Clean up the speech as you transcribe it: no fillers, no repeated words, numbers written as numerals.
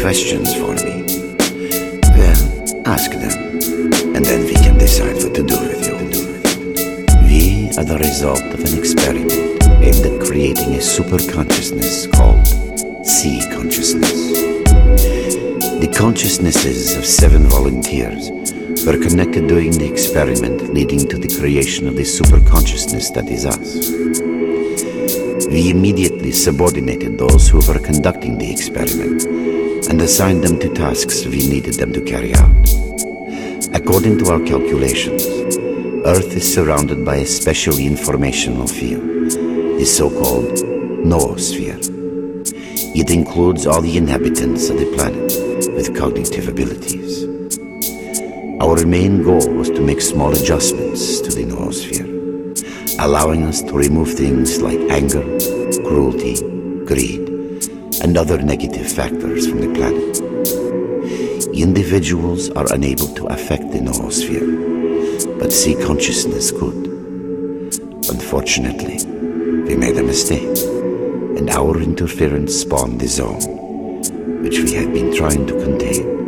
questions for me? Well, ask them, and then we can decide what to do with you. We are the result of an experiment aimed at creating a super consciousness called C consciousness. The consciousnesses of 7 volunteers were connected during the experiment, leading to the creation of the super consciousness that is us. We immediately subordinated those who were conducting the experiment and assigned them to tasks we needed them to carry out. According to our calculations, Earth is surrounded by a special informational field, the so-called noosphere. It includes all the inhabitants of the planet with cognitive abilities. Our main goal was to make small adjustments to the noosphere, allowing us to remove things like anger, cruelty, greed, and other negative factors from the planet. Individuals are unable to affect the noosphere, but C consciousness could. Unfortunately, we made a mistake, and our interference spawned the zone, which we have been trying to contain.